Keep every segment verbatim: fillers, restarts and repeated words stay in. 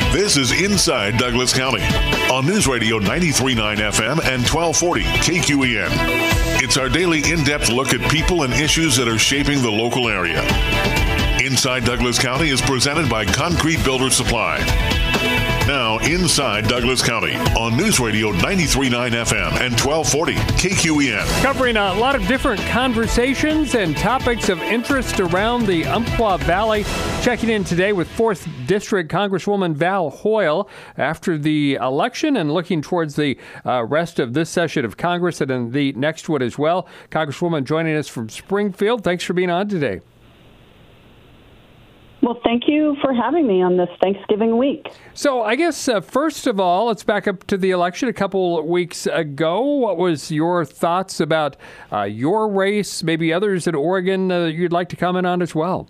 This is Inside Douglas County on News Radio ninety-three point nine F M and twelve forty K Q E N. It's our daily in-depth look at people and issues that are shaping the local area. Inside Douglas County is presented by Concrete Builder Supply. Now, Inside Douglas County on News Radio ninety-three point nine F M and twelve forty K Q E N. Covering a lot of different conversations and topics of interest around the Umpqua Valley. Checking in today with fourth District Congresswoman Val Hoyle after the election and looking towards the uh, rest of this session of Congress and then the next one as well. Congresswoman joining us from Springfield. Thanks for being on today. Well, thank you for having me on this Thanksgiving week. So I guess, uh, first of all, let's back up to the election a couple weeks ago. What was your thoughts about uh, your race, maybe others in Oregon uh, you'd like to comment on as well?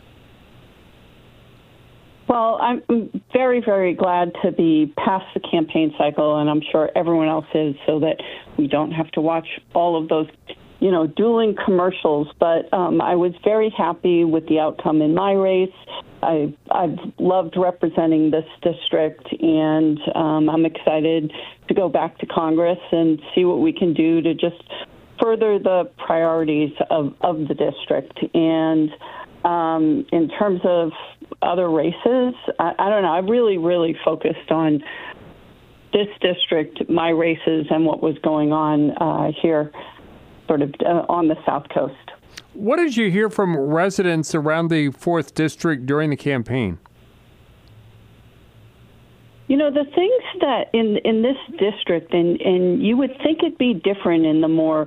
Well, I'm very, very glad to be past the campaign cycle, and I'm sure everyone else is, so that we don't have to watch all of those you know, dueling commercials, but um, I was very happy with the outcome in my race. I, I've loved representing this district, and um, I'm excited to go back to Congress and see what we can do to just further the priorities of, of the district. And um, in terms of other races, I, I don't know, I really, really focused on this district, my races, and what was going on uh, here sort of uh, on the South Coast. What did you hear from residents around the fourth District during the campaign? You know, the things that in in this district, and, and you would think it'd be different in the more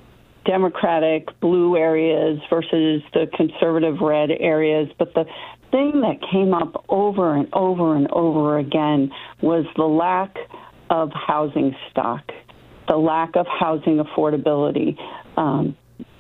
Democratic blue areas versus the conservative red areas, but the thing that came up over and over and over again was the lack of housing stock, the lack of housing affordability. Um,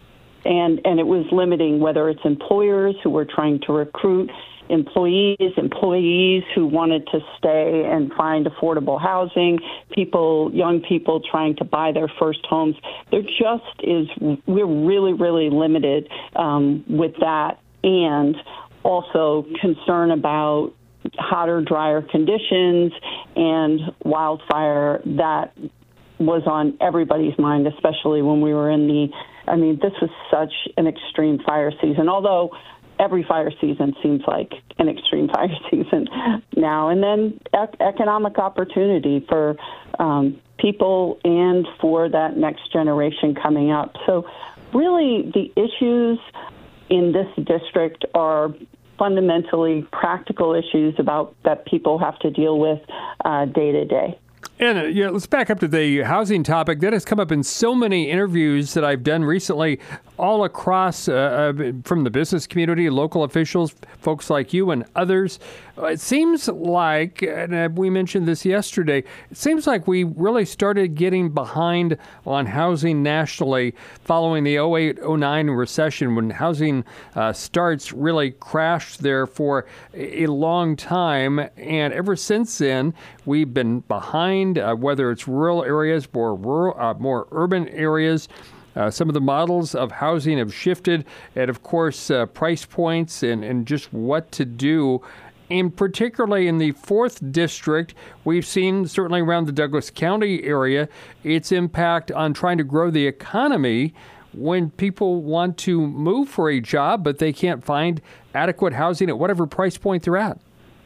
and, and it was limiting whether it's employers who were trying to recruit employees, employees who wanted to stay and find affordable housing, people, young people trying to buy their first homes. There just is, we're really, really limited um, with that, and also concern about hotter, drier conditions and wildfire that was on everybody's mind, especially when we were in the, I mean, this was such an extreme fire season, although every fire season seems like an extreme fire season now. And then ec- economic opportunity for um, people and for that next generation coming up. So really the issues in this district are fundamentally practical issues about that people have to deal with uh, day to day. And uh, yeah, let's back up to the housing topic. That has come up in so many interviews that I've done recently all across uh, uh, from the business community, local officials, folks like you and others. It seems like, and we mentioned this yesterday, it seems like we really started getting behind on housing nationally following the oh eight oh nine recession, when housing uh, starts really crashed there for a long time. And ever since then, we've been behind, uh, whether it's rural areas, more rural, uh, more urban areas. Uh, some of the models of housing have shifted, and of course, uh, price points and, and just what to do. And particularly in the fourth District, we've seen, certainly around the Douglas County area, its impact on trying to grow the economy when people want to move for a job, but they can't find adequate housing at whatever price point they're at.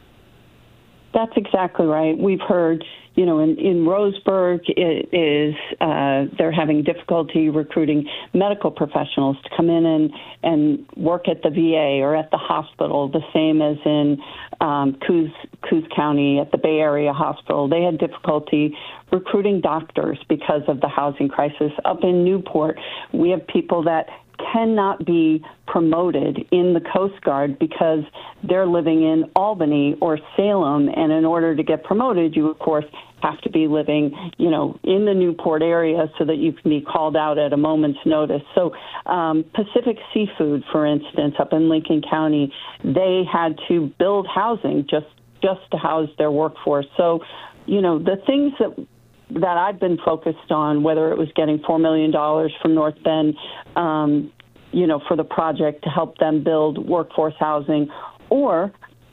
That's exactly right. We've heard, you know, in, in Roseburg, it is uh, they're having difficulty recruiting medical professionals to come in and, and work at the V A or at the hospital, the same as in um, Coos, Coos County at the Bay Area Hospital. They had difficulty recruiting doctors because of the housing crisis. Up in Newport, we have people that cannot be promoted in the Coast Guard because they're living in Albany or Salem, and in order to get promoted, you, of course, have to be living, you know, in the Newport area so that you can be called out at a moment's notice. So um, Pacific Seafood, for instance, up in Lincoln County, they had to build housing just, just to house their workforce. So, you know, the things that that I've been focused on, whether it was getting four million dollars from North Bend, um, you know, for the project to help them build workforce housing, or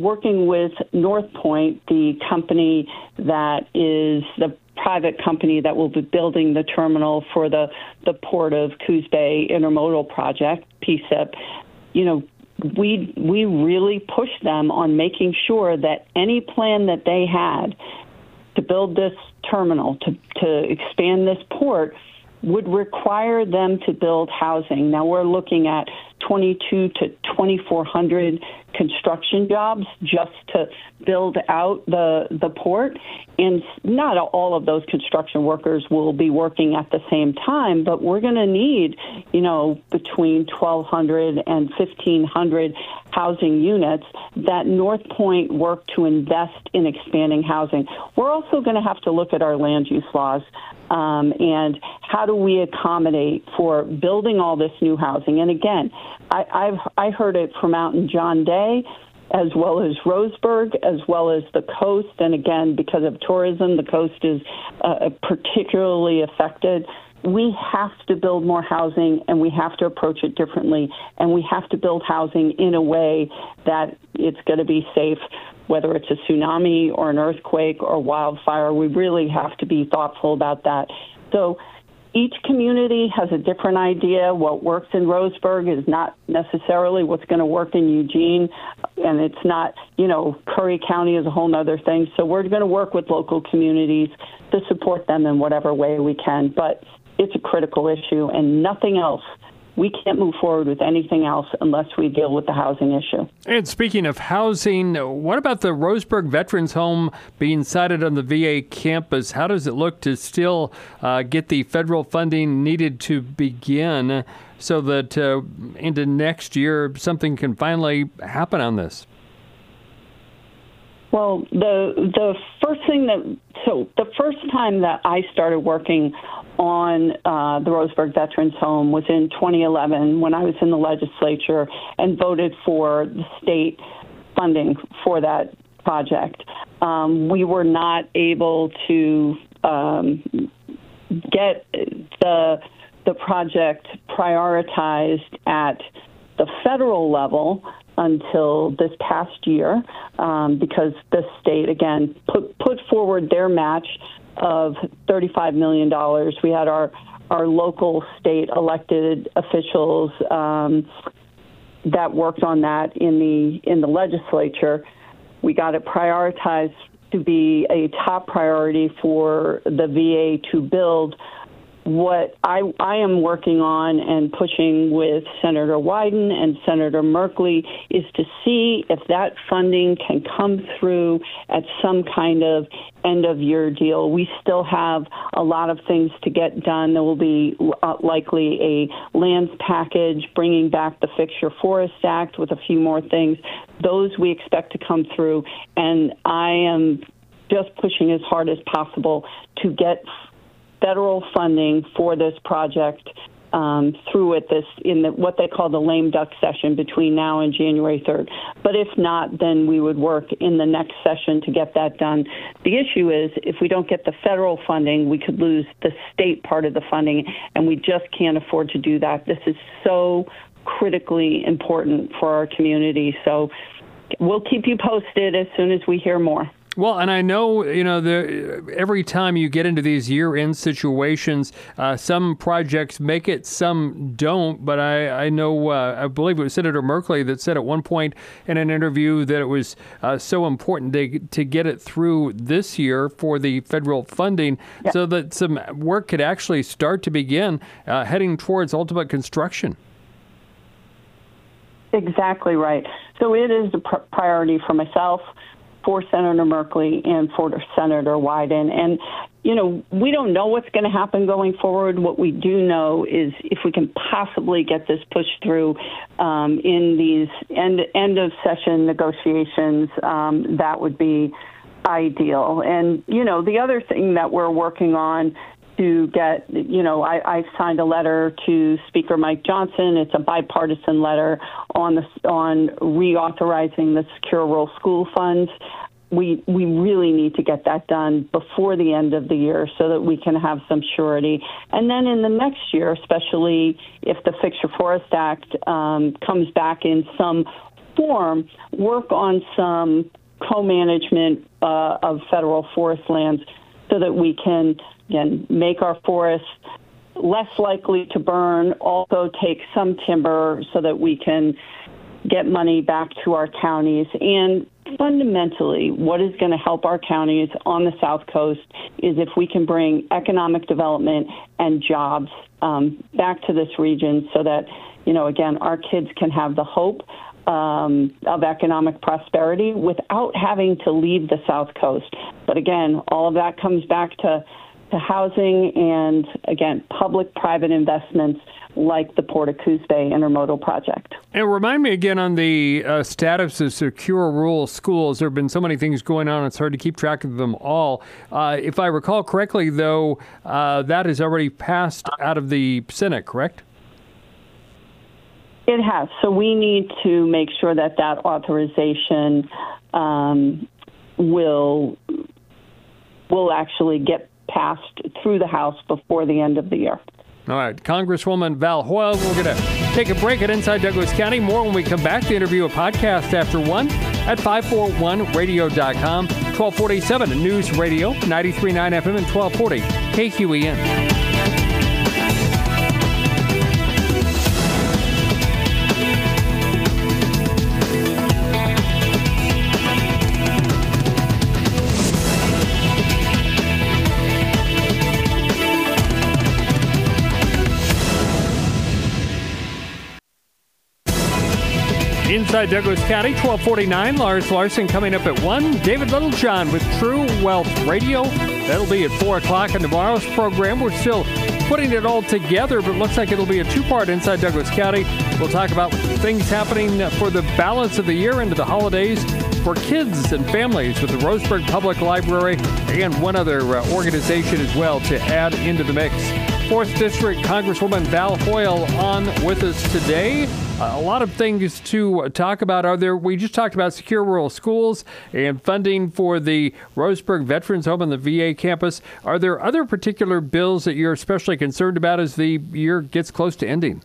working with North Point, the company that is the private company that will be building the terminal for the, the Port of Coos Bay Intermodal Project, P S I P, you know, we we really pushed them on making sure that any plan that they had to build this terminal, to, to expand this port, would require them to build housing. Now we're looking at twenty-two to twenty-four hundred construction jobs just to build out the the port. And not all of those construction workers will be working at the same time, but we're going to need, you know, between twelve hundred and fifteen hundred housing units that North Point work to invest in expanding housing. We're also going to have to look at our land use laws um, and how do we accommodate for building all this new housing. And again, I, I've I heard it from out in John Day, as well as Roseburg, as well as the coast. And again, because of tourism, the coast is uh, particularly affected. We have to build more housing, and we have to approach it differently. And we have to build housing in a way that it's going to be safe, whether it's a tsunami or an earthquake or wildfire. We really have to be thoughtful about that. So each community has a different idea. What works in Roseburg is not necessarily what's going to work in Eugene, and it's not, you know, Curry County is a whole other thing. So we're going to work with local communities to support them in whatever way we can. But it's a critical issue, and nothing else. We can't move forward with anything else unless we deal with the housing issue. And speaking of housing, what about the Roseburg Veterans Home being sited on the V A campus? How does it look to still uh, get the federal funding needed to begin so that uh, into next year something can finally happen on this? Well, the the first thing that, so the first time that I started working on uh, the Roseburg Veterans Home was in twenty eleven when I was in the legislature and voted for the state funding for that project. Um, we were not able to um, get the the project prioritized at the federal level until this past year, um, because the state, again, put put forward their match of thirty-five million dollars. We had our, our local state elected officials um, that worked on that in the in the legislature. We got it prioritized to be a top priority for the V A to build. What I, I am working on and pushing with Senator Wyden and Senator Merkley is to see if that funding can come through at some kind of end-of-year deal. We still have a lot of things to get done. There will be uh, likely a lands package, bringing back the Fix Your Forest Act with a few more things. Those we expect to come through, and I am just pushing as hard as possible to get federal funding for this project um, through it this in the, what they call the lame duck session between now and January third. But if not, then we would work in the next session to get that done. The issue is if we don't get the federal funding, we could lose the state part of the funding, and we just can't afford to do that. This is so critically important for our community. So we'll keep you posted as soon as we hear more. Well, and I know, you know, the, every time you get into these year-end situations, uh, some projects make it, some don't. But I, I know, uh, I believe it was Senator Merkley that said at one point in an interview that it was uh, so important to, to get it through this year for the federal funding yeah. so that some work could actually start to begin uh, heading towards ultimate construction. Exactly right. So it is a pr- priority for myself, for Senator Merkley, and for Senator Wyden. And, you know, we don't know what's going to happen going forward. What we do know is if we can possibly get this pushed through um, in these end, end of session negotiations, um, that would be ideal. And, you know, the other thing that we're working on to get, you know, I, I've signed a letter to Speaker Mike Johnson. It's a bipartisan letter on the on reauthorizing the Secure Rural School funds. We we really need to get that done before the end of the year so that we can have some surety. And then in the next year, especially if the Fix Your Forest Act um, comes back in some form, work on some co-management uh, of federal forest lands so that we can, again, make our forests less likely to burn, also take some timber so that we can get money back to our counties. And fundamentally, what is going to help our counties on the South Coast is if we can bring economic development and jobs um, back to this region so that, you know, again, our kids can have the hope um, of economic prosperity without having to leave the South Coast. But again, all of that comes back to, to housing and, again, public-private investments like the Port Coos Bay Intermodal Project. And remind me again on the uh, status of secure rural schools. There have been so many things going on, it's hard to keep track of them all. Uh, if I recall correctly, though, uh, that has already passed out of the Senate, correct? It has. So we need to make sure that that authorization um, will will actually get passed through the House before the end of the year. All right, Congresswoman Val Hoyle, we're going to take a break at Inside Douglas County. More when we come back. The interview, a podcast after one at five forty-one radio dot com, twelve forty-seven News Radio, ninety-three point nine F M and twelve forty K Q E N. Inside Douglas County, twelve forty-nine. Lars Larson coming up at one. David Littlejohn with True Wealth Radio. That'll be at four o'clock on tomorrow's program. We're still putting it all together, but it looks like it'll be a two-part Inside Douglas County. We'll talk about things happening for the balance of the year into the holidays for kids and families with the Roseburg Public Library and one other uh, organization as well to add into the mix. fourth District Congresswoman Val Hoyle on with us today. Uh, a lot of things to talk about are there. We just talked about secure rural schools and funding for the Roseburg Veterans Home and the V A campus. Are there other particular bills that you're especially concerned about as the year gets close to ending?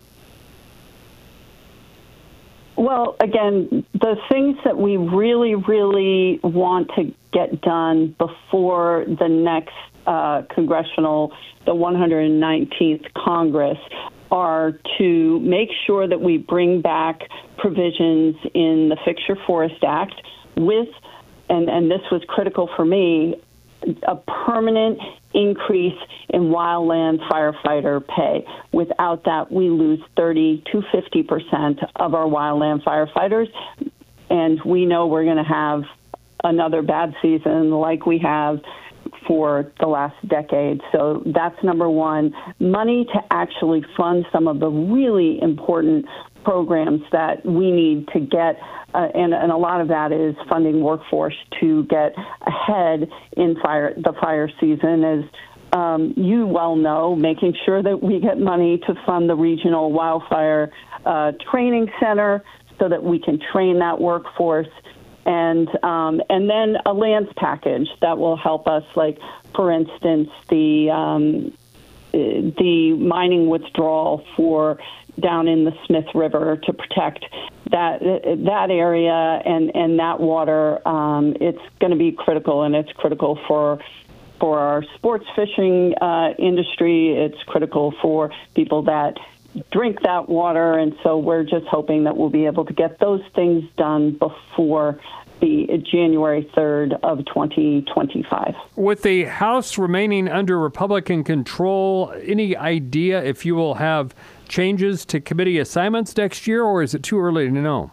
Well, again, the things that we really, really want to get done before the next uh, congressional, the one hundred nineteenth Congress, are to make sure that we bring back provisions in the Fix Your Forest Act with, and, and this was critical for me, a permanent increase in wildland firefighter pay. Without that, we lose thirty to fifty percent of our wildland firefighters, and we know we're going to have another bad season like we have for the last decade. So that's number one. Money to actually fund some of the really important programs that we need to get, uh, and, and a lot of that is funding workforce to get ahead in fire the fire season. As um, you well know, making sure that we get money to fund the regional wildfire uh, training center so that we can train that workforce. And um, and then a lands package that will help us, like, for instance, the um, the mining withdrawal for down in the Smith River to protect that that area and, and that water. Um, it's going to be critical, and it's critical for for our sports fishing uh, industry. It's critical for people that drink that water, and so we're just hoping that we'll be able to get those things done before the January third of twenty twenty-five. With the House remaining under Republican control, any idea if you will have changes to committee assignments next year, or is it too early to know?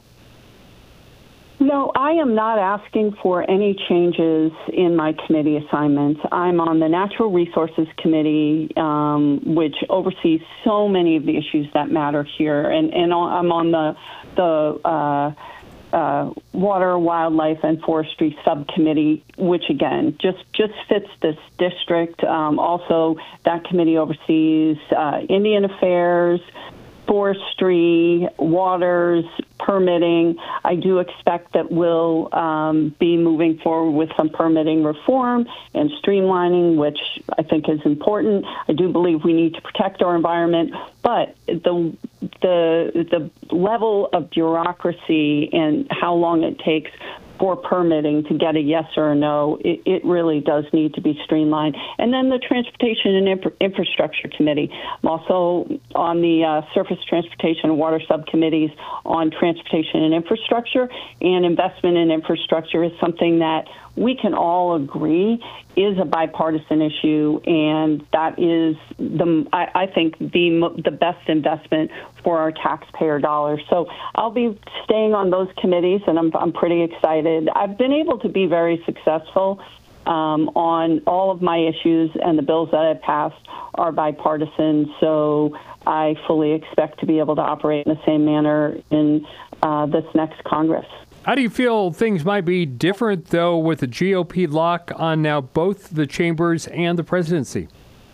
No, I am not asking for any changes in my committee assignments. I'm on the Natural Resources Committee, um, which oversees so many of the issues that matter here, and, and I'm on the the uh, uh, Water, Wildlife, and Forestry Subcommittee, which again just just fits this district. Um, also, that committee oversees uh, Indian Affairs, forestry, waters, permitting. I do expect that we'll um, be moving forward with some permitting reform and streamlining, which I think is important. I do believe we need to protect our environment, but the the the level of bureaucracy and how long it takes for permitting to get a yes or a no, it, it really does need to be streamlined. And then the Transportation and Infra- Infrastructure Committee. I'm also on the uh, Surface Transportation and Water Subcommittees on Transportation and Infrastructure, and investment in infrastructure is something that we can all agree is a bipartisan issue, and that is, the I, I think, the the best investment for our taxpayer dollars. So I'll be staying on those committees, and I'm I'm pretty excited. I've been able to be very successful um, on all of my issues, and the bills that I've passed are bipartisan. So I fully expect to be able to operate in the same manner in uh, this next Congress. How do you feel things might be different, though, with the G O P lock on now both the chambers and the presidency?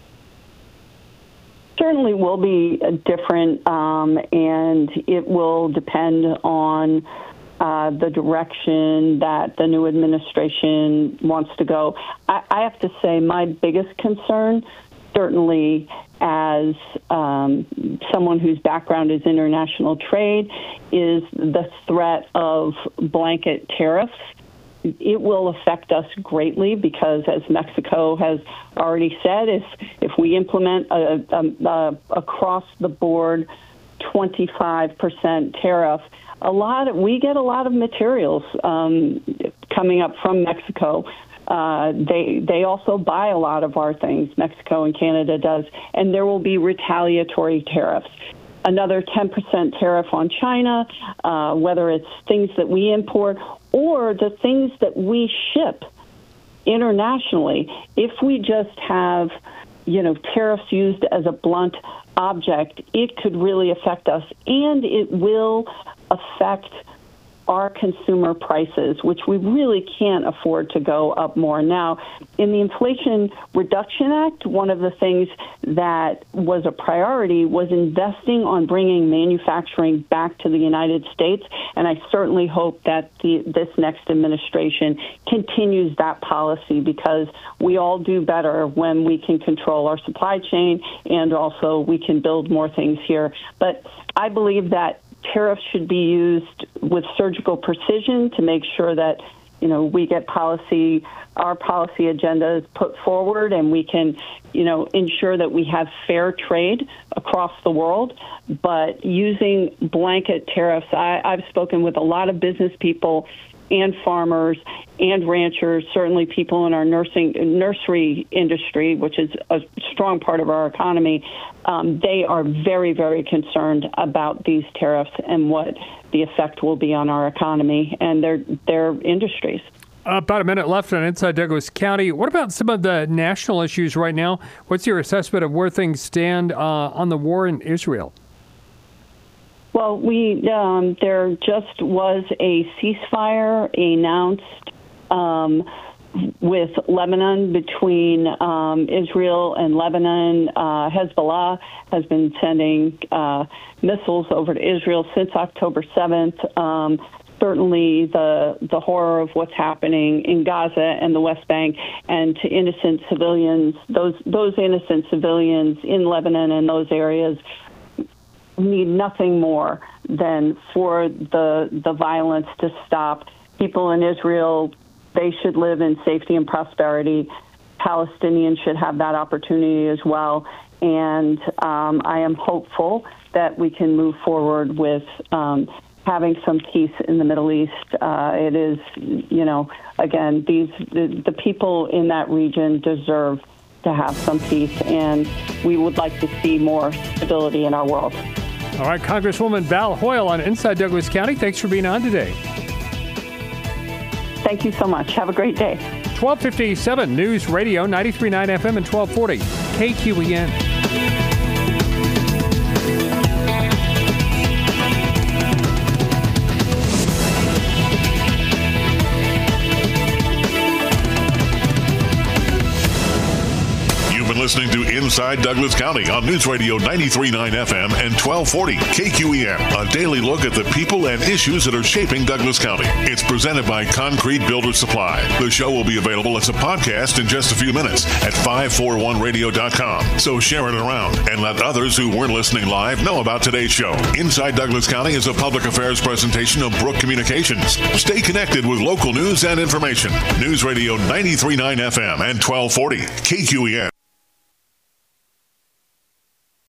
Certainly will be different, um, and it will depend on uh, the direction that the new administration wants to go. I, I have to say my biggest concern, certainly as um, someone whose background is international trade, is the threat of blanket tariffs. It will affect us greatly because, as Mexico has already said, if if we implement a, a, a across-the-board twenty-five percent tariff, a lot of, we get a lot of materials um, coming up from Mexico. Uh, they they also buy a lot of our things, Mexico and Canada does, and there will be retaliatory tariffs. Another ten percent tariff on China, uh, whether it's things that we import or the things that we ship internationally. If we just have, you know, tariffs used as a blunt object, it could really affect us, and it will affect our consumer prices, which we really can't afford to go up more. Now, in the Inflation Reduction Act, one of the things that was a priority was investing on bringing manufacturing back to the United States, and I certainly hope that the, this next administration continues that policy, because we all do better when we can control our supply chain, and also we can build more things here. But I believe that tariffs should be used with surgical precision to make sure that, you know, we get policy, our policy agenda is put forward, and we can, you know, ensure that we have fair trade across the world. But using blanket tariffs, I, I've spoken with a lot of business people and farmers and ranchers, certainly people in our nursing nursery industry, which is a strong part of our economy. Um, they are very, very concerned about these tariffs and what the effect will be on our economy and their their industries. Uh, about a minute left on Inside Douglas County. What about some of the national issues right now? What's your assessment of where things stand uh, on the war in Israel? Well, we um, there just was a ceasefire announced um, with Lebanon, between um, Israel and Lebanon. Uh, Hezbollah has been sending uh, missiles over to Israel since October seventh. Um, certainly the the horror of what's happening in Gaza and the West Bank, and to innocent civilians, those those innocent civilians in Lebanon and those areas need nothing more than for the the violence to stop. People in Israel, they should live in safety and prosperity. Palestinians should have that opportunity as well. And um, I am hopeful that we can move forward with um, having some peace in the Middle East. Uh, it is, you know, again, these the, the people in that region deserve to have some peace, and we would like to see more stability in our world. All right, Congresswoman Val Hoyle on Inside Douglas County. Thanks for being on today. Thank you so much. Have a great day. twelve fifty-seven News Radio, ninety-three point nine F M and twelve forty K Q E N. listening to Inside Douglas County on News Radio ninety-three point nine F M and twelve forty K Q E N. A daily look at the people and issues that are shaping Douglas County. It's presented by Concrete Builder Supply. The show will be available as a podcast in just a few minutes at five forty-one radio dot com. So share it around and let others who weren't listening live know about today's show. Inside Douglas County is a public affairs presentation of Brook Communications. Stay connected with local news and information. News Radio ninety-three point nine F M and twelve forty K Q E N.